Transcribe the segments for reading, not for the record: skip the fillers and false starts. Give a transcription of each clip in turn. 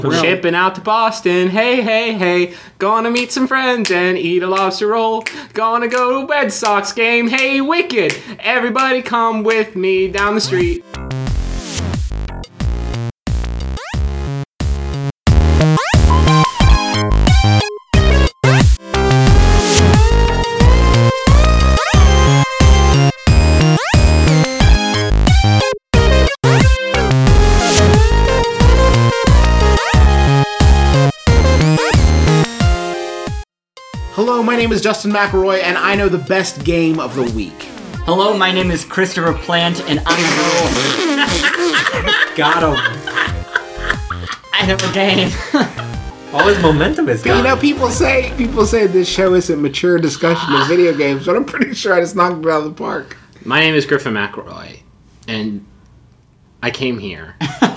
Shipping out to Boston, hey, hey, hey. Gonna meet some friends and eat a lobster roll. Gonna go to a Red Sox game, hey, wicked. Everybody come with me down the street. Hello, my name is Justin McElroy, and I know the best game of the week. Hello, my name is Christopher Plant, and I know... Got him. I know a game. All his momentum is But you gone. know, people say this show isn't mature discussion of video games, but I'm pretty sure I just knocked it out of the park. My name is Griffin McElroy, and I came here.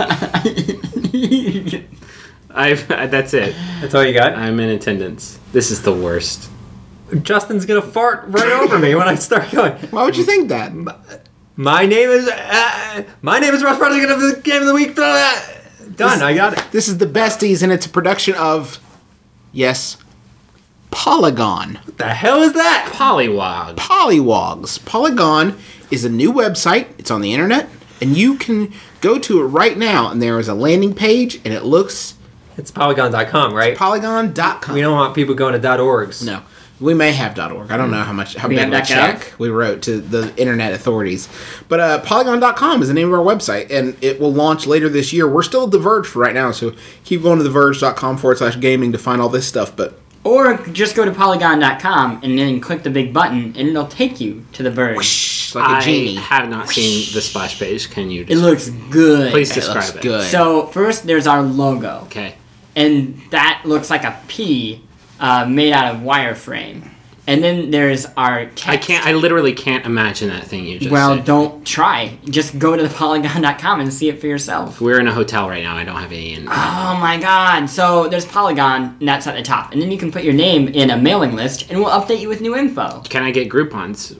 That's it. That's all you got? I'm in attendance. This is the worst. Justin's gonna fart right over me when I start going. Why would you think that? My name is Russ President of the Game of the Week. Done. I got it. This is the Besties, and it's a production of, yes, Polygon. What the hell is that? Pollywog. Polywogs. Polygon is a new website. It's on the internet, and you can go to it right now, and there is a landing page, and it looks It's Polygon.com, right? Polygon.com. We don't want people going to .orgs. No. We may have .org. I don't know how big of a check we wrote to the internet authorities. But Polygon.com is the name of our website, and it will launch later this year. We're still at The Verge for right now, so keep going to theverge.com/gaming to find all this stuff. But Or just go to Polygon.com and then click the big button, and it'll take you to the Verge. whoosh, like a genie. I have not seen the splash page. Can you It describe looks good. Please It describe looks it. good. So, first, there's our logo. Okay. And that looks like a P made out of wireframe. And then there's our text. I literally can't imagine that thing you just Well, said. don't try. Just go to the Polygon.com and see it for yourself. We're in a hotel right now. I don't have any in. Oh my god. So there's Polygon, and that's at the top. And then you can put your name in a mailing list, and we'll update you with new info. Can I get Groupons?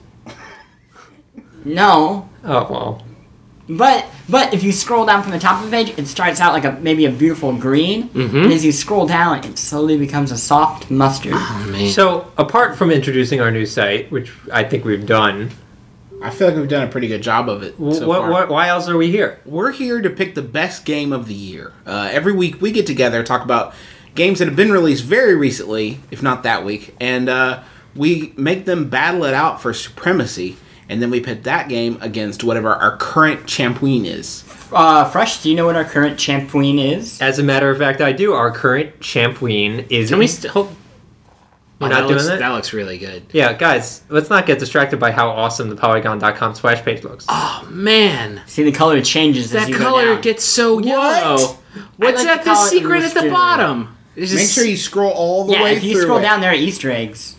No. Oh, well. But if you scroll down from the top of the page, it starts out like maybe a beautiful green. Mm-hmm. And as you scroll down, it slowly becomes a soft mustard. Oh, man. So, apart from introducing our new site, which I think we've done, I feel like we've done a pretty good job of it so far. why else are we here? We're here to pick the best game of the year. Every week we get together, talk about games that have been released very recently, if not that week, and we make them battle it out for supremacy, and then we pit that game against whatever our current champion is. Fresh, do you know what our current champion is? As a matter of fact, I do. Our current champion is... Can we still? We're not doing that? That looks really good. Yeah, guys, let's not get distracted by how awesome the Polygon.com splash page looks. Oh man, See, the color changes as that you color go down. gets so yellow. What's like that? to The call it secret at the illustrative. bottom. It's Make just- sure you scroll all the Yeah, way if you through scroll it. down, there are Easter eggs.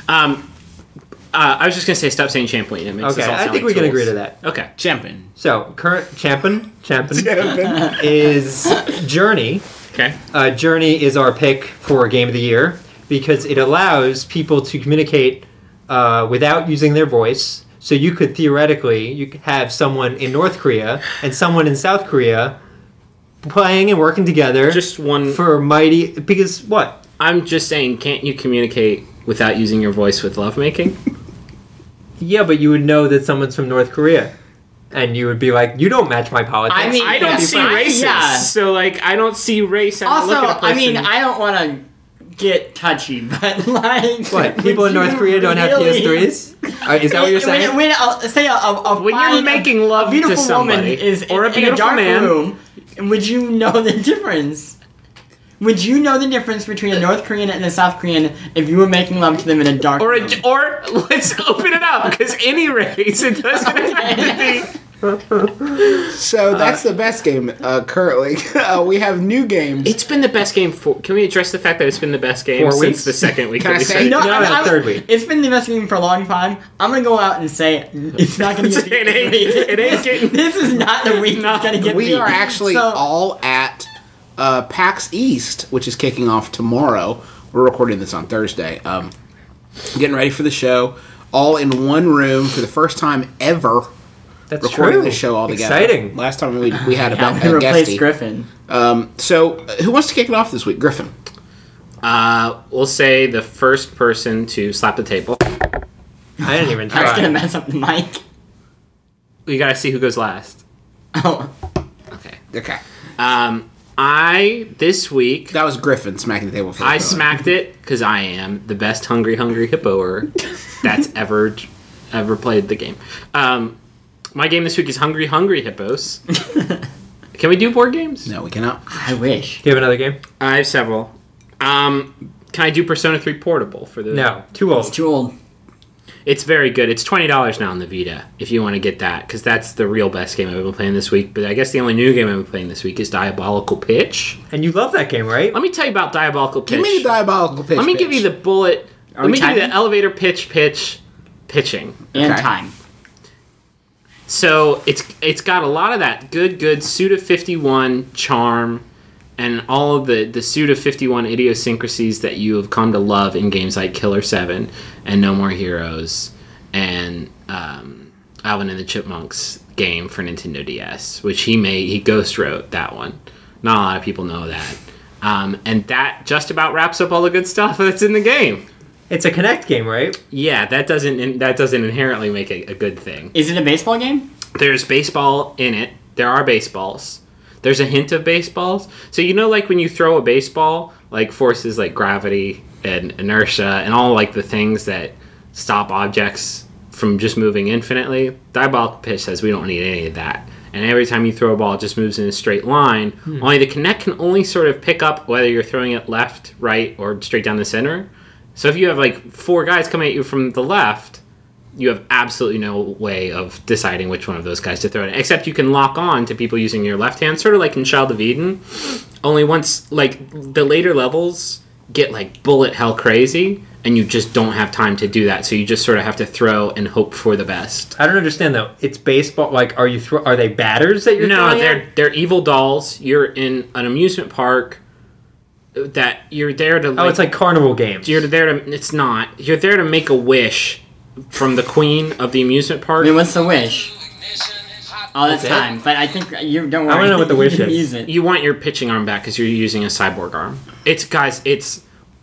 I was just gonna say stop saying champion. It makes Okay, us all I sound think like we can tools. agree to that. Okay. Champion. So, current champion is Journey. Okay. Journey is our pick for Game of the Year because it allows people to communicate without using their voice. So you could have someone in North Korea and someone in South Korea playing and working together. Just one. for mighty because what? I'm just saying, can't you communicate without using your voice with lovemaking? Yeah, but you would know that someone's from North Korea, and you would be like, "You don't match my politics." I mean, I don't see races, Yeah. so like I don't see race. I'm Also, looking at a I mean, person- I don't want to get touchy, but like... What? People in would North you Korea don't have really- PS3s? Is that what you're saying? When say a When you're fine- making a love to beautiful somebody, woman is or a in beautiful dark man. room, would you know the difference? Would you know the difference between a North Korean and a South Korean if you were making love to them in a dark or room? or let's open it up because any race it doesn't have to be. So that's the best game currently. We have new games. It's been the best game for. Can we address the fact that it's been the best game 4 since weeks? the second week? Can that I we say- started? No, the third week. It's been the best game for a long time. I'm gonna go out and say it's not gonna get beat. It ain't getting. This is not the week No. it's gonna get We beat. are actually So- all at PAX East, which is kicking off tomorrow. We're recording this on Thursday. Getting ready for the show, all in one room for the first time ever. That's recording true. the show all together. Exciting. Last time we had Yeah, a we replaced guestie. Griffin. So, who wants to kick it off this week? Griffin. We'll say the first person to slap the table. I didn't even I was gonna try. mess up the mic. We gotta see who goes last. Oh, Okay. Okay. This week, That was Griffin smacking the table. For the I vote. smacked it because I am the best hungry hippoer that's ever played the game. My game this week is Hungry Hippos. Can we do board games? No, we cannot. I wish. Do you have another game? I have several. Can I do Persona 3 Portable for the? No, too It's old. too old. It's very good. It's $20 now on the Vita if you want to get that, because that's the real best game I've been playing this week. But I guess the only new game I've been playing this week is Diabolical Pitch. And you love that game, right? Let me tell you about Diabolical Pitch. Give me the diabolical pitch. Let me give you the bullet. Are Let we me give you the timing? elevator pitching. And Okay. time. So it's got a lot of that good Suda 51 charm and all of the Suda 51 idiosyncrasies that you have come to love in games like Killer 7 and No More Heroes and Alvin and the Chipmunks game for Nintendo DS, which he ghost wrote that one. Not a lot of people know that. And that just about wraps up all the good stuff that's in the game. It's a Connect game, right? Yeah, that doesn't inherently make it a good thing. Is it a baseball game? There's baseball in it. There are baseballs. There's a hint of baseballs. So you know, like when you throw a baseball, like forces like gravity and inertia and all like the things that stop objects from just moving infinitely. Diabolical Pitch says we don't need any of that. And every time you throw a ball, it just moves in a straight line. Only the Kinect can only sort of pick up whether you're throwing it left, right, or straight down the center. So if you have like 4 guys coming at you from the left, you have absolutely no way of deciding which one of those guys to throw it at. Except you can lock on to people using your left hand, sort of like in Child of Eden. Only once, like, the later levels get like bullet hell crazy, and you just don't have time to do that. So you just sort of have to throw and hope for the best. I don't understand though. It's baseball. Like, are they batters that you're No, throwing at? they're evil dolls. You're in an amusement park that you're there to. Like, Oh, it's like carnival games. You're there to. It's not. You're there to make a wish from the queen of the amusement I park. mean, what's the wish? All That's the it? time. But I think you don't worry. wanna know what the wish You can is. Use it. You want your pitching arm back because you're using a cyborg arm. It's.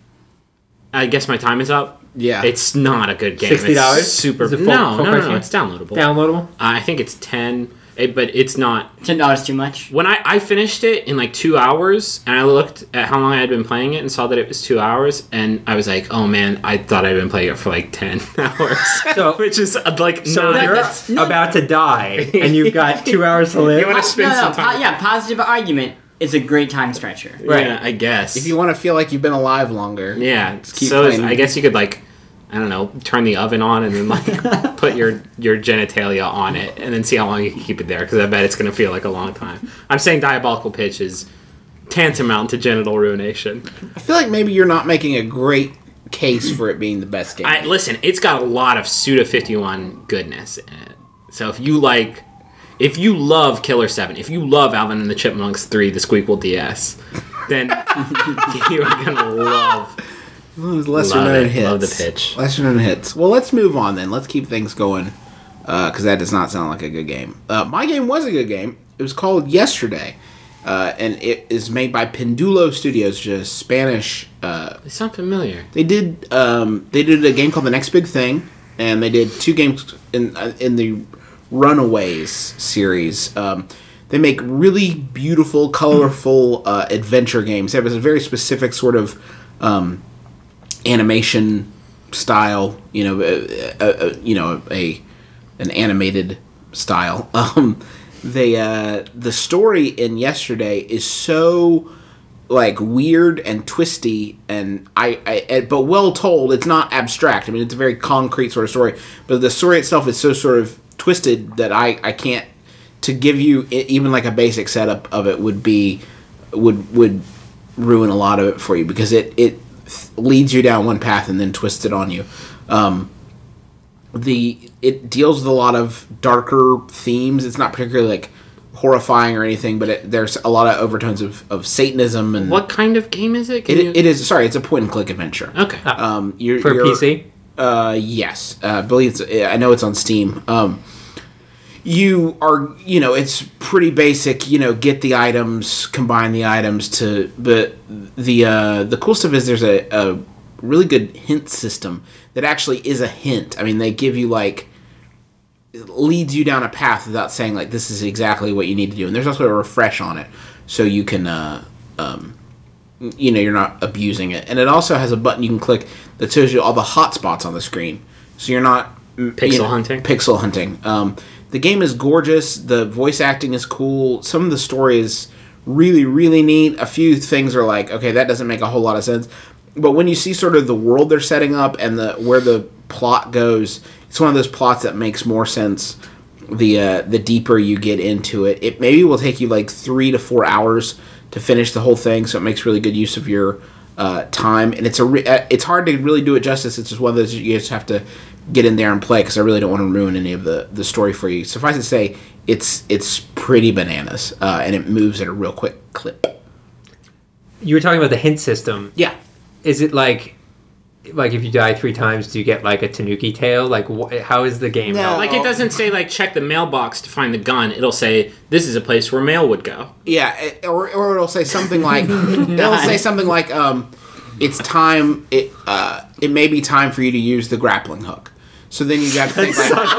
I guess my time is up. Yeah. It's not a good game. $60? It's super. Is it full no, price? it's downloadable. Downloadable. I think it's 10, but it's not. $10 too much. When I finished it in like 2 hours, and I looked at how long I had been playing it and saw that it was 2 hours, and I was like, oh man, I thought I'd been playing it for like 10 hours. So- which is like So not. if you're that's- no. about to die and you've got 2 hours to live, You wanna spend some time. Yeah, positive argument. It's a great time stretcher. Right. Yeah, I guess. If you want to feel like you've been alive longer. Yeah, keep so playing. I guess you could like, I don't know, turn the oven on and then like put your genitalia on it and then see how long you can keep it there, because I bet it's going to feel like a long time. I'm saying Diabolical Pitch is tantamount to genital ruination. I feel like maybe you're not making a great case for it being the best game. Listen, it's got a lot of Suda 51 goodness in it. So if you love Killer 7, if you love Alvin and the Chipmunks 3, the Squeakquel DS, then you are going to love. Lesser Love known it. hits. Love the pitch. Lesser known hits. Well, let's move on then. Let's keep things going, because that does not sound like a good game. My game was a good game. It was called Yesterday, and it is made by Pendulo Studios, which is a Spanish. They sound familiar. They did a game called The Next Big Thing, and they did 2 games in the Runaways series. They make really beautiful, colorful adventure games. They have a very specific sort of animation style, an animated style. The story in Yesterday is so like weird and twisty, and but well told. It's not abstract. I mean, it's a very concrete sort of story, but the story itself is so sort of twisted that I can't, to give you even like a basic setup of it would ruin a lot of it for you, because it leads you down one path and then twists it on you. It deals with a lot of darker themes. It's not particularly like horrifying or anything, but there's a lot of overtones of Satanism and What kind of game is it? it is. Sorry, it's a point and click adventure. Okay. for PC. Yes, I believe I know it's on Steam. you are, it's pretty basic, get the items, combine the items but the cool stuff is there's a really good hint system that actually is a hint. I mean, they give you it leads you down a path without saying this is exactly what you need to do. And there's also a refresh on it, so you can, you're not abusing it. And it also has a button you can click that shows you all the hotspots on the screen, so you're not Pixel hunting. Pixel hunting. The game is gorgeous. The voice acting is cool. Some of the story is really, really neat. A few things are okay, that doesn't make a whole lot of sense. But when you see sort of the world they're setting up and where the plot goes, it's one of those plots that makes more sense the deeper you get into it. It maybe will take you 3 to 4 hours to finish the whole thing, so it makes really good use of your time. And it's hard to really do it justice. It's just one of those you just have to get in there and play, because I really don't want to ruin any of the story for you. Suffice to say, it's pretty bananas, and it moves at a real quick clip. You were talking about the hint system. Yeah. Is it like if you die 3 times, do you get a Tanuki tail? How is the game? No. It doesn't say check the mailbox to find the gun. It'll say this is a place where mail would go. Yeah, or it'll say something it's time. It may be time for you to use the grappling hook. So then you got to think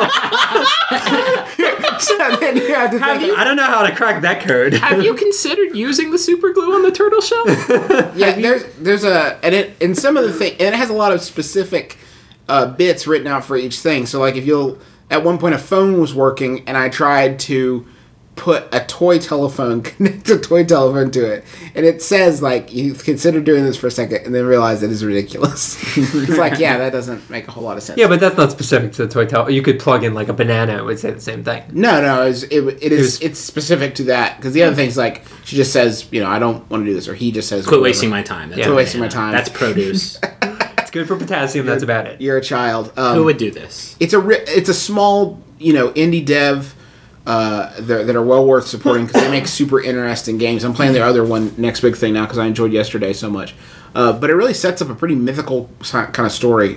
I don't know how to crack that code. Have you considered using the super glue on the turtle shell? Yeah, there's and some of the thing, and it has a lot of specific bits written out for each thing. So if you'll, at one point a phone was working and I tried to put a toy telephone, connect a toy telephone to it, and it says you consider doing this for a second and then realize it is ridiculous. It's yeah, that doesn't make a whole lot of sense. Yeah, but that's not specific to the toy telephone. You could plug in a banana, it would say the same thing. No, it's specific to that, because the other thing's she just says, I don't want to do this, or he just says, quit wasting my time. Quit wasting my time. That's produce. It's good for potassium. That's about it. You're a child. Who would do this? It's a small indie dev. That are well worth supporting, because they make super interesting games. I'm playing their other one, Next Big Thing, now, because I enjoyed yesterday so much. But it really sets up a pretty mythical kind of story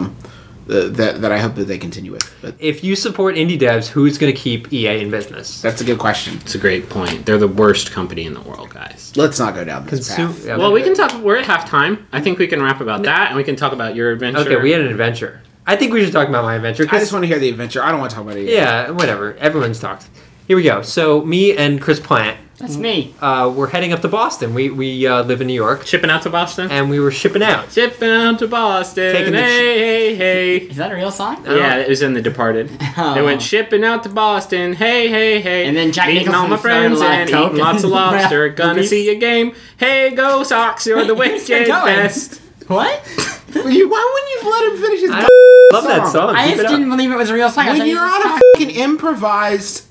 that I hope that they continue with. But if you support indie devs, who's going to keep EA in business? that's a good question. It's a great point. They're the worst company in the world, guys. Let's not go down this path. Yeah, Well, we can talk. We're at halftime. I think we can rap about that, and we can talk about your adventure. Okay, we had an adventure. I think we should talk about my adventure. I just want to hear the adventure. I don't want to talk about it. Yeah, whatever. Everyone's talked. Here we go. So me and Chris Plant, That's me. we're heading up to Boston. We live in New York, Shipping out to Boston. and we were shipping out. Shipping out to Boston. Taking the hey. Is that a real song? Yeah, it was in The Departed. Oh. They went shipping out to Boston. Hey. And then Jack meeting Nicholson all my friends started a lot and of coke eating lots of and lobster. Gonna movies. see a game. Hey, go Sox! You're the wicked Keep going. best. What? Why wouldn't you let him finish his Love that song. I Keep just it up. didn't believe it was a real song. I When thought you you're were on just a fucking improvised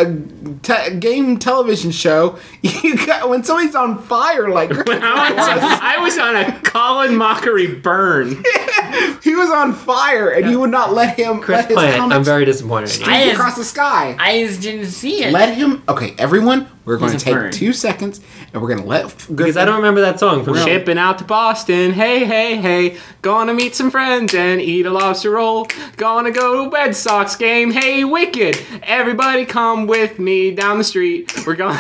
game television show, when somebody's on fire I was on a Colin Mockery burn. he was on fire, and you would not let him Chris let his Plant, I'm comments very disappointed in you. I- streak across the sky. I just didn't see it. Let him. Okay, everyone, we're going to He's a take bird. 2 seconds, and we're going to let Because I don't remember that song from Shipping out to Boston, hey. Gonna meet some friends and eat a lobster roll. Gonna go to a Red Sox game, hey, wicked. Everybody come with me down the street. We're going...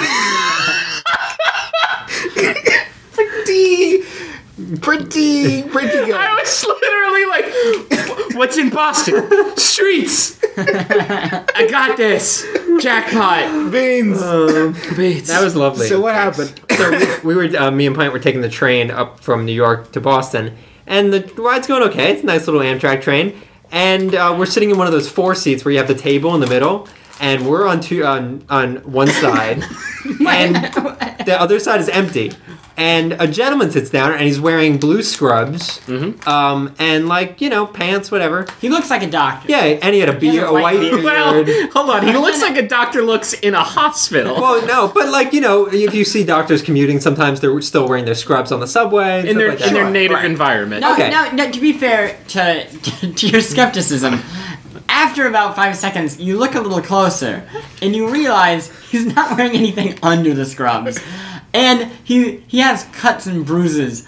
pretty good. I was literally like, what's in Boston? Streets! I got this. Jackpot. Beans. Beats. That was lovely. So what happened? So we were me and Plant were taking the train up from New York to Boston, and the ride's going okay. It's a nice little Amtrak train, and we're sitting in one of those 4 seats where you have the table in the middle, and we're on one side, and the other side is empty. And a gentleman sits down, and he's wearing blue scrubs, and pants, whatever. He looks like a doctor. Yeah, and he had a beard, has a a white white beard. beard. Well, hold on. He looks like a doctor looks in a hospital. Well, no, but if you see doctors commuting, sometimes they're still wearing their scrubs on the subway. And in stuff their like that. native Right. environment. No, Okay. no, to be fair to your skepticism, after about 5 seconds, you look a little closer, and you realize he's not wearing anything under the scrubs. And he has cuts and bruises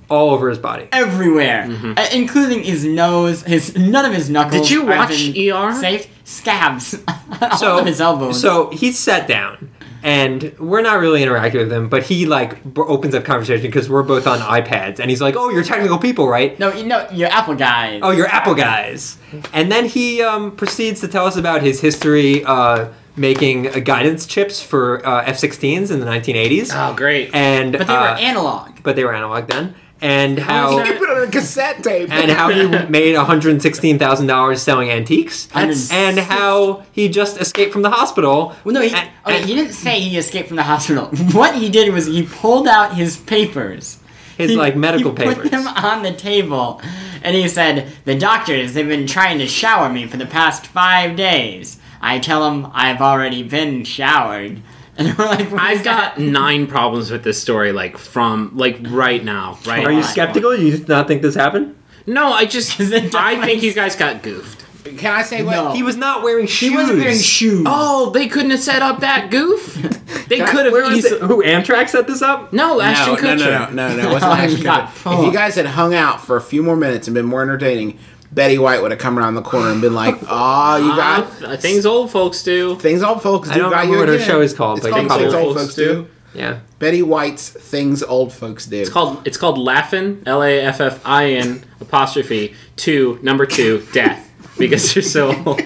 all over his body. everywhere, including his nose. None of his knuckles. Did you have watch been ER? Saved scabs all of his elbows. So he's sat down, and we're not really interacting with him, but he like opens up conversation because we're both on iPads, and he's like, "Oh, you're technical people, right? no, you're Apple guys. Oh, you're Apple guys." And then he proceeds to tell us about his history making guidance chips for F-16s in the 1980s. Oh, great. And but they were analog. but they were analog then, and how. You put it on a cassette tape. And how he made $116,000 selling antiques, That's- and how he just escaped from the hospital. Well, no, he didn't say he escaped from the hospital. What he did was he pulled out his papers. His medical he papers. put them on the table, and he said, "The doctors, they've been trying to shower me for the past 5 days. I tell them I've already been showered." And we're like, I've got 9 problems with this story, from right now, right? Are you skeptical? You do not think this happened? No, I just, Is it I think you guys got goofed. Can I say what? No. He was not wearing shoes. He wasn't wearing shoes. Oh, they couldn't have set up that goof? They could Where have was easily... it? Who, Amtrak set this up? No, Ashton No, Kutcher. no. It wasn't Oh, Ashton you got Kutcher. If punked. you guys had hung out for a few more minutes and been more entertaining, Betty White would have come around the corner and been like, "Oh, you got Things old folks do. things old folks do." I don't got remember you what her again." show is called, It's but called you Things probably- Old Folks Do. Yeah. Betty White's Things Old Folks Do. It's called Laffin, Laffin, apostrophe, 2, number 2, death. Because you're so old.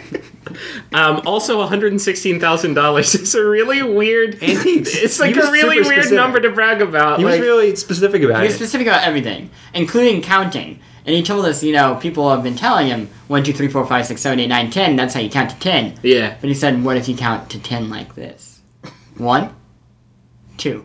Also, $116,000 is a really weird... Antiques. It's like He was a really super weird specific. number to brag about. He was like, really specific about He was it. specific about everything, including counting. And he told us, people have been telling him 1, 2, 3, 4, 5, 6, 7, 8, 9, 10. That's how you count to 10. yeah. But he said, what if you count to 10 like this? 1, 2.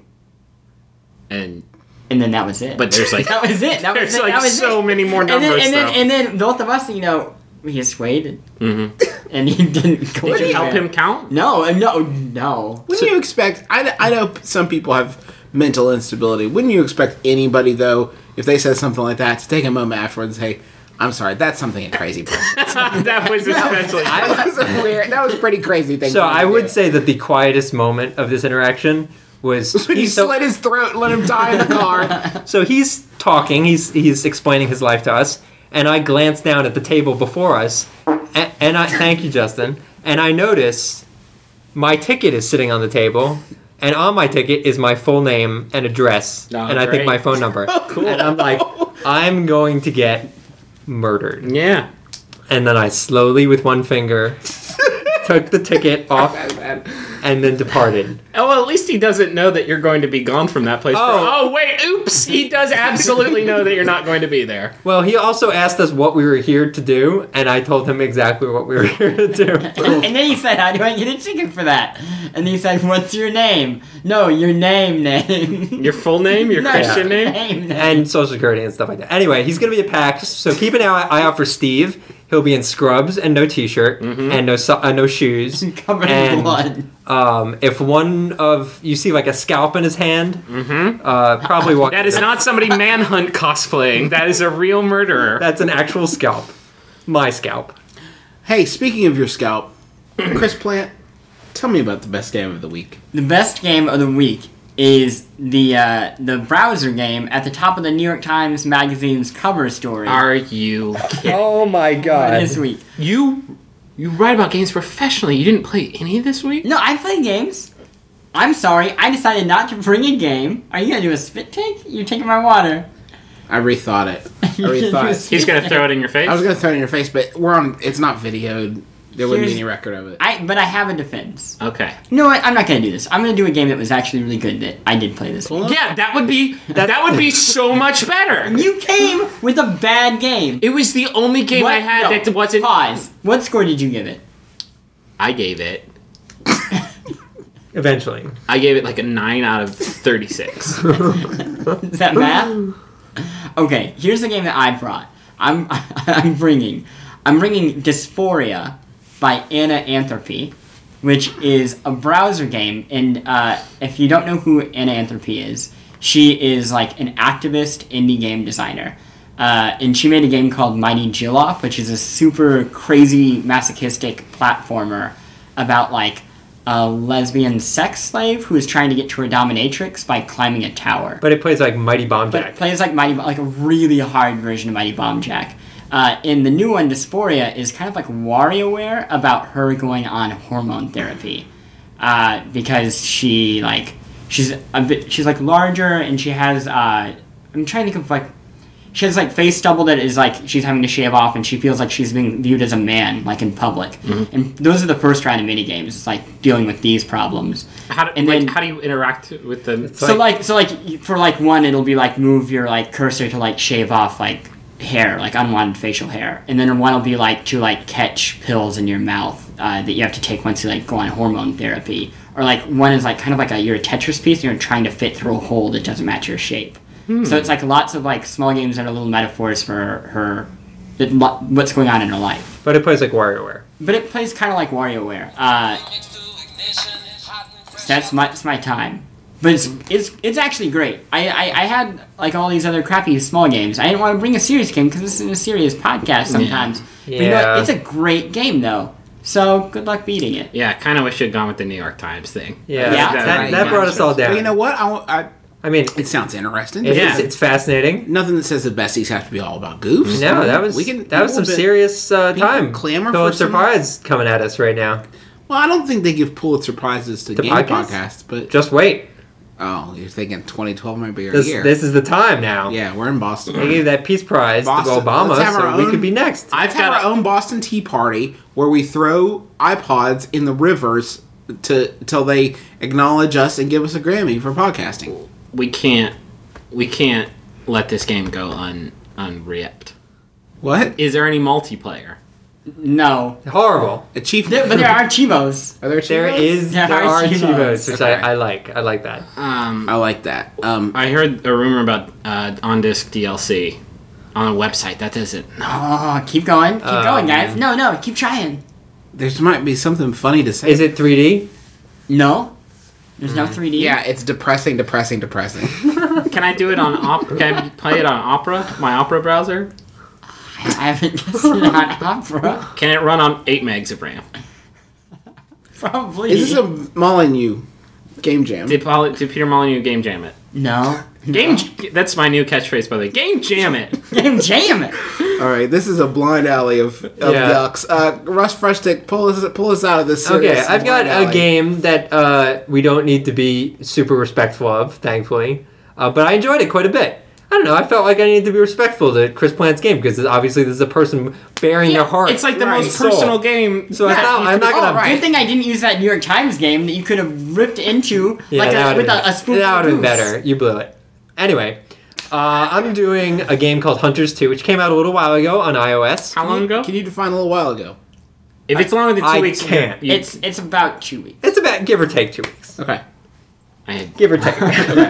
And And then that was it. But there's like... that was it. That was There's it. like that was so it. many more And numbers, then, though. and then both of us, we just waited. Mm-hmm. And he didn't go Did you help anywhere. him count? No. Wouldn't you expect? I know some people have mental instability. Wouldn't you expect anybody though, if they said something like that, to take a moment afterwards and say, "I'm sorry, that's something a crazy person." That was especially... that was a weird. That was a pretty crazy thing. So for you I to would do. say that the quietest moment of this interaction was when he slit his throat, and let him die in the car. So he's talking, he's explaining his life to us, and I glance down at the table before us, and I thank you, Justin, and I notice my ticket is sitting on the table, and on my ticket is my full name and address, Oh, and I think great. my phone number. Cool. And I'm like, I'm going to get murdered. Yeah. And then I slowly, with one finger, took the ticket off and then departed. Oh, well, at least he doesn't know that you're going to be gone from that place. Oh. Wait, oops! He does absolutely know that you're not going to be there. Well, he also asked us what we were here to do, and I told him exactly what we were here to do. And then he said, "How do I get a ticket for that?" And he said, "What's your name?" No, your name. Your full name? Your No, Christian your name? And Social Security and stuff like that. Anyway, he's going to be at PAX, so keep an eye out for Steve. He'll be in scrubs and no t-shirt and no shoes. Covered in and, blood. If one of you see like a scalp in his hand, probably walk. That is not somebody manhunt cosplaying. That is a real murderer. That's an actual scalp. My scalp. Hey, speaking of your scalp, Chris Plant, tell me about the best game of the week. The best game of the week is the browser game at the top of the New York Times Magazine's cover story Are you kidding? Oh my god. this week. You write about games professionally. You didn't play any this week? No, I play games. I'm sorry, I decided not to bring a game. Are you gonna do a spit take? You're taking my water. I rethought it. He's going to throw it in your face? I was gonna throw it in your face, but it's not videoed. There wouldn't be any record of it. But I have a defense. Okay. You know what? I'm not gonna do this. I'm gonna do a game that was actually really good that I did play this week. Yeah, that would be so much better. You came with a bad game. It was the only game I had No, that wasn't... Pause. What score did you give it? I gave it Eventually. like a 9 out of 36. Is that math? Okay, here's the game that I brought. I'm bringing Dysphoria by Anna Anthropy, which is a browser game. And if you don't know who Anna Anthropy is, she is like an activist indie game designer. And she made a game called Mighty Jillof, which is a super crazy masochistic platformer about like a lesbian sex slave who is trying to get to her dominatrix by climbing a tower. But it plays like Mighty Bomb But Jack. it plays like a really hard version of Mighty Bomb Jack. And the new one, Dysphoria, is kind of like WarioWare about her going on hormone therapy, because she's like larger and she has I'm trying to think of like she has like face stubble that is like she's having to shave off, and she feels like she's being viewed as a man like in public. Mm-hmm. And those are the first round of mini games. It's like dealing with these problems. How do you interact with them? So for like one, it'll be like move your like cursor to like shave off like hair, like unwanted facial hair, and then one will be like to like catch pills in your mouth that you have to take once you like go on hormone therapy, or like one is like kind of like you're a Tetris piece and you're trying to fit through a hole that doesn't match your shape. So it's like lots of like small games that are little metaphors for her what's going on in her life. But it plays like WarioWare. But it plays kind of like WarioWare. That's my time. But it's actually great. I had like all these other crappy small games. I didn't want to bring a serious game because this is a serious podcast sometimes. Yeah. But you know what? It's a great game though. So good luck beating it. Yeah, I kind of wish you'd gone with the New York Times thing. Yeah, Yeah. that brought us all down. But you know what? I mean, It sounds interesting. it's fascinating. Nothing that says the besties have to be all about goofs. No, that was some serious time. clamor for Pulitzer some- Prize coming at us right now. Well, I don't think they give Pulitzer Prizes to game podcasts? podcasts, but Just wait. you're thinking 2012 might be your This year. this is the time now. Yeah, we're in Boston. They gave that Peace Prize Boston. to Obama, Let's have so our we own- could be next. Let's have our own Boston Tea Party where we throw iPods in the rivers till they acknowledge us and give us a Grammy for podcasting. We can't let this game go unrepped. What? Is there any multiplayer? No. Horrible. A chief? But there are Chivos. Are there There Chivos? There are are Chivos, Chivos. which Okay. I like. I like that. I like that. I heard a rumor about on-disc DLC on a website. That doesn't. Oh, keep going. Keep going, guys. No, keep trying. There might be something funny to say. Is it 3D? No. There's no 3D. Yeah, it's depressing. Can I do it on Can I play it on Opera? My Opera browser? I haven't tested it on Opera. Can it run on 8 megs of RAM? Probably. Is this a Molyneux game jam? Did Peter Molyneux game jam it? No. That's my new catchphrase, by the way. Game jam it. Game jam it. All right, this is a blind alley of Yeah. ducks. Russ Freshtick, pull us out of this. Okay, serious I've got blind a alley. game that we don't need to be super respectful of, thankfully. But I enjoyed it quite a bit. I don't know, I felt like I needed to be respectful to Chris Plant's game because obviously this is a person bearing their heart. It's like the Right. most personal game. So I thought I'm not Oh, gonna. good thing I didn't use that New York Times game that you could have ripped into that with would've a spoon. That would have been better. You blew it. Anyway, I'm doing a game called Hunters 2, which came out a little while ago on iOS. How long ago? Can you define a little while ago? If it's longer than 2 I weeks, can't. It's about 2 weeks. It's about give or take 2 weeks. Okay. Give or take.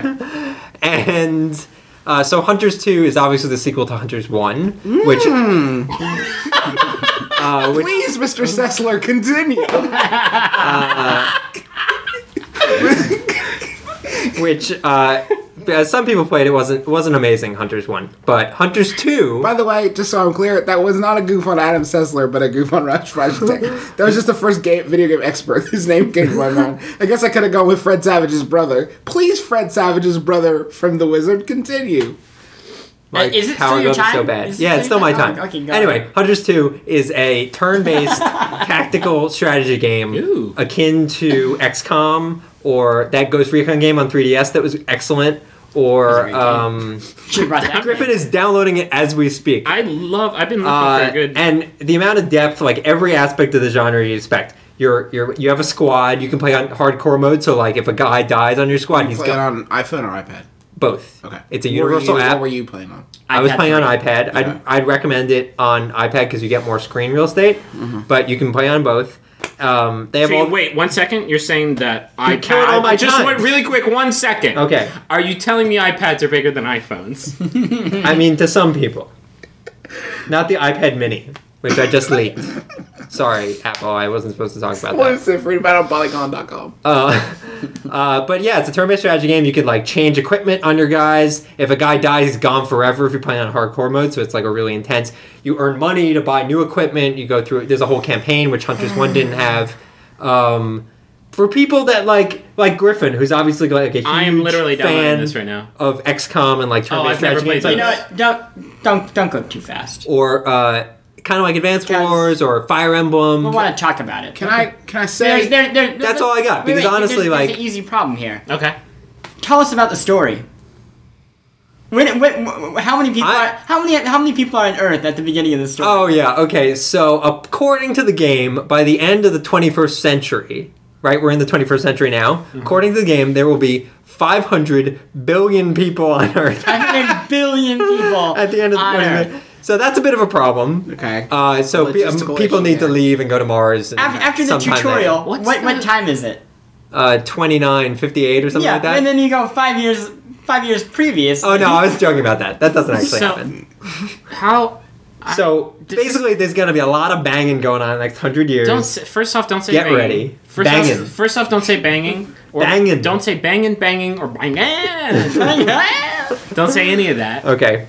And so Hunters 2 is obviously the sequel to Hunters 1, which Please, Mr. Sessler, continue. which as some people played, it wasn't amazing. Hunters 1, but Hunters 2. By the way, just so I'm clear, that was not a goof on Adam Sessler, but a goof on Rush Freshtick. That was just the first video game expert whose name came to my mind. I guess I could have gone with Fred Savage's brother. Please, Fred Savage's brother from The Wizard, continue. My Is it power still your goes so time? bad. Is it Yeah, still it's still your my time? time. Okay, go Anyway, ahead. Hunters 2 is a turn-based tactical strategy game Ooh. akin to XCOM or that Ghost Recon game on 3DS that was excellent. Or Should've brought that Griffin back. is downloading it as we speak. I've been looking for a good. And the amount of depth, like every aspect of the genre you expect. You have a squad. You can play on hardcore mode. So like if a guy dies on your squad, he's Play it gone. on iPhone or iPad? Both. Okay. It's a What were universal you- app. What were you playing on? I was playing on iPad. Yeah. I'd recommend it on iPad because you get more screen real estate. But you can play on both. They have all. Wait 1 second. You're saying that You're killing all iPad? my Just time. wait, really quick. 1 second. Okay. Are you telling me iPads are bigger than iPhones? I mean, to some people, not the iPad Mini, which I just leaked. Sorry, Apple. I wasn't supposed to talk about What that. is it? Read about it on Polygon.com. But yeah, it's a turn-based strategy game. You could like change equipment on your guys. If a guy dies, he's gone forever if you're playing on hardcore mode, so it's like a really intense. You earn money to buy new equipment. You go through. There's a whole campaign which Hunters 1 didn't have. for people that like Griffin, who's obviously like a huge I am literally fan downloading this right now. of XCOM and like turn-based I've never strategy played games, You know what? Don't go too fast. or kind of like Advance Guys, Wars or Fire Emblem. We want to talk about it. Can I say? That's all I got, because honestly, there's like- an easy problem here. Okay. Tell us about the story. How many people? How many people are on Earth at the beginning of the story? Oh yeah, okay. So according to the game, by the end of the 21st century, right? We're in the 21st century now. Mm-hmm. According to the game, there will be 500 billion people on Earth 500 billion people at the end of the on 21st. Earth. So that's a bit of a problem. Okay. So Logistical people issue need to there. leave and go to Mars. And After the sometime tutorial, What's what the- time is it? 2958 or something Yeah, like that. and then you go 5 years previous. Oh no, I was joking about that. That doesn't actually So- happen. How? So This is- basically, there's going to be a lot of banging going on in the next 100 years. First off, don't say Get banging. ready. First Banging. off, don't say banging. Or Banging. Don't say banging or banging. Don't say any of that. Okay.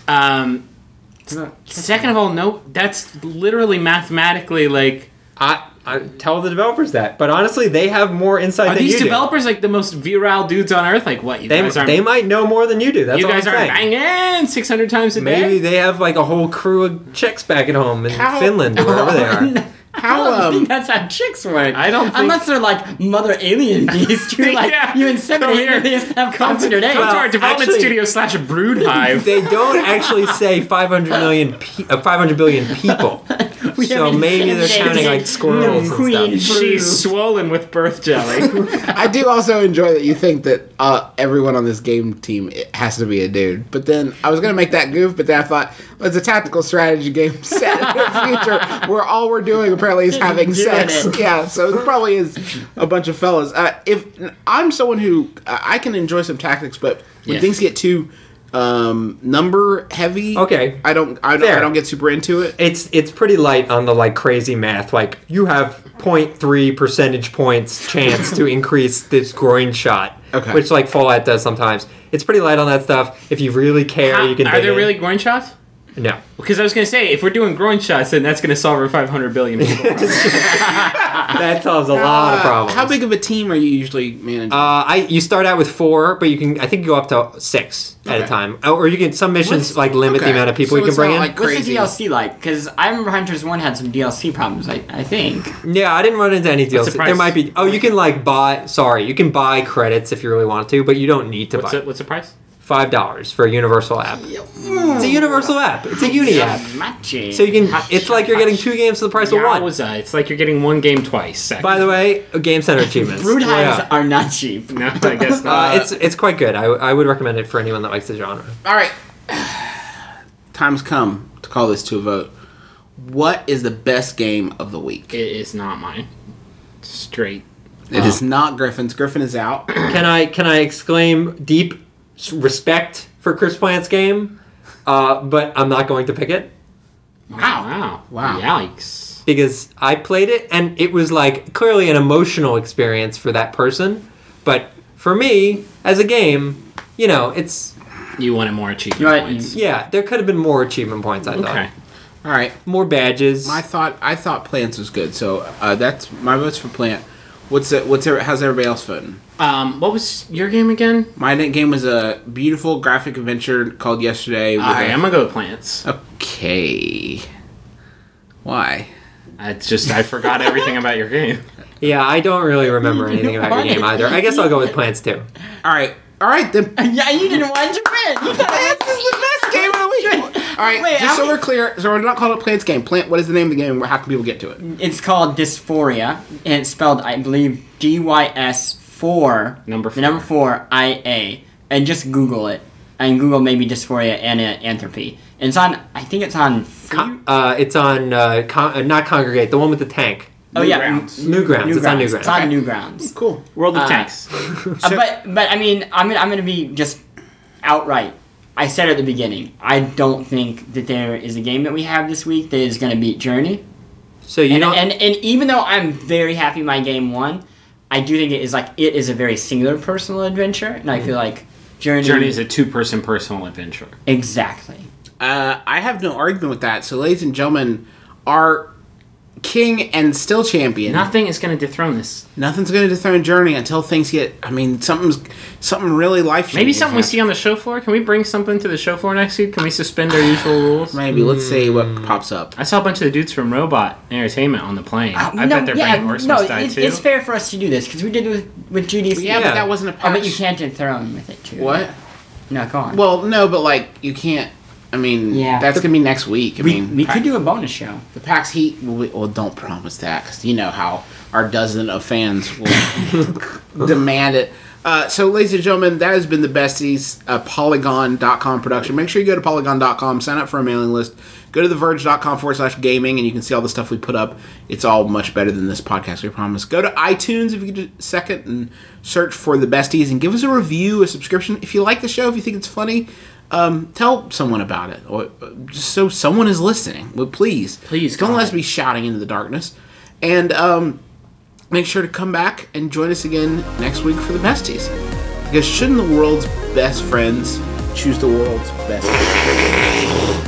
Second of all, no, that's literally mathematically like. I tell the developers that, but honestly, they have more insight Are than these you developers like the most virile dudes on earth? Like what? You do. guys aren't. They might know more than you do. That's you all guys I'm aren't saying. banging 600 times a day. Maybe they have like a whole crew of chicks back at home in How- Finland or wherever they are. I don't think that's how chicks work. I don't think- Unless they're like mother alien beasts. You're like, Yeah. you Come inseminate here. and they just have 500 eggs. Come to our development actually- studio / brood hive. They don't actually say 500 billion people. We So have maybe they're inseminated counting like squirrels the and queen stuff. brood. She's swollen with birth jelly. I do also enjoy that you think that everyone on this game team has to be a dude. But then I was gonna make that goof, but then I thought well, it's a tactical strategy game set in the future where all we're doing apparently is having Doing sex. it. Yeah, so it probably is a bunch of fellas. If I'm someone who I can enjoy some tactics, but when Yeah. things get too number heavy, Okay. I don't Fair. get super into it. It's pretty light on the like crazy math. Like you have 0.3 percentage points chance to increase this groin shot, Okay. which like Fallout does sometimes. It's pretty light on that stuff. If you really care, you can. Are dig there in. really groin shots? No. Because I was going to say, if we're doing groin shots, then that's going to solve our 500 billion people. That solves a lot of problems. How big of a team are you usually managing? You start out with 4, but you can I think you go up to 6 at a Okay. time, or you can some missions What's- like limit the okay. amount of people So you can it's bring not in. like- What's Crazy. the DLC like? Because I remember Hunters 1 had some DLC problems, I think. Yeah, I didn't run into any deals. the price? There might be. Oh, you can like buy. Sorry, you can buy credits if you really want to, but you don't need to buy. What's the price? $5 for a universal app. It's a universal app. It's a uni app. Matchy. So you can. It's like you're getting 2 games for the price of 1. Yowza, it's like you're getting one game twice. By the way, Game Center achievements. Brood hives Yeah. are not cheap. No, I guess not. It's quite good. I would recommend it for anyone that likes the genre. All right. Time's come to call this to a vote. What is the best game of the week? It is not mine. Straight. It is not Griffin's. Griffin is out. Can I exclaim deep respect for Chris Plant's game? But I'm not going to pick it Wow. Wow. Yikes. because I played it and it was like clearly an emotional experience for that person. But for me, as a game, you know, it's You wanted more achievement Right. points. yeah. There could have been more achievement points. I thought Okay. All right. more badges. I thought Plants was good, so that's my vote's for Plant. How's everybody else voting? What was your game again? My game was a beautiful graphic adventure called Yesterday. With Alright, I'm gonna go with plants. Okay. Why? It's just I forgot everything about your game. Yeah, I don't really remember anything about your game either. I guess I'll go with Plants too. All right, then. Yeah, you didn't want to win. You thought This is the best game of the week. All right, Wait, just how so many- we're clear, so we're not calling it Plants game. Plant. What is the name of the game? How can people get to it? It's called Dysphoria, and it's spelled, I believe, DYS4. Number The number 4 IA, and just Google it, and Google maybe Dysphoria and Anthropy. And it's on. I think it's on. It's on not Congregate, the one with the tank. Oh yeah, Newgrounds. Newgrounds. It's on Newgrounds. It's on Okay. Newgrounds. Cool. World of Uh, Tanks. But I mean, I'm gonna be just outright. I said at the beginning, I don't think that there is a game that we have this week that is gonna beat Journey. So you And, don't. and even though I'm very happy my game won, I do think it is a very singular personal adventure, and I feel like Journey. Journey is a 2-person personal adventure. Exactly. I have no argument with that. So, ladies and gentlemen, our king and still champion. Nothing is going to dethrone this. Nothing's going to dethrone Journey until things get. I mean, something really life changing. Maybe something we see on the show floor. Can we bring something to the show floor next week? Can we suspend our usual rules? Maybe. Let's see what pops up. I saw a bunch of the dudes from Robot Entertainment on the plane. I bet their brain orcs must die too. It's fair for us to do this because we did it with GDC. Yeah, but that wasn't a patch. Oh, but you can't dethrone with it too. What? No, go on. Well, no, but like you can't. I mean, that's gonna be next week. We could do a bonus show. The PAX Heat. Well, don't promise that because you know how our dozen of fans will demand it. So, ladies and gentlemen, that has been the Besties, Polygon.com production. Make sure you go to Polygon.com, sign up for a mailing list, go to TheVerge.com/gaming, and you can see all the stuff we put up. It's all much better than this podcast, we promise. Go to iTunes if you could just a second and search for the Besties and give us a review, a subscription. If you like the show, if you think it's funny, tell someone about it, or just so someone is listening. Well, please don't let us be shouting into the darkness. And make sure to come back and join us again next week for the Besties, because shouldn't the world's best friends choose the world's best friends?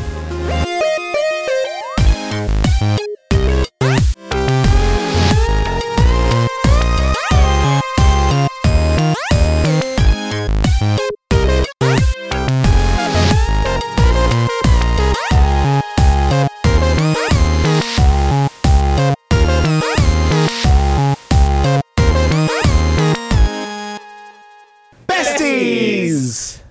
Besties!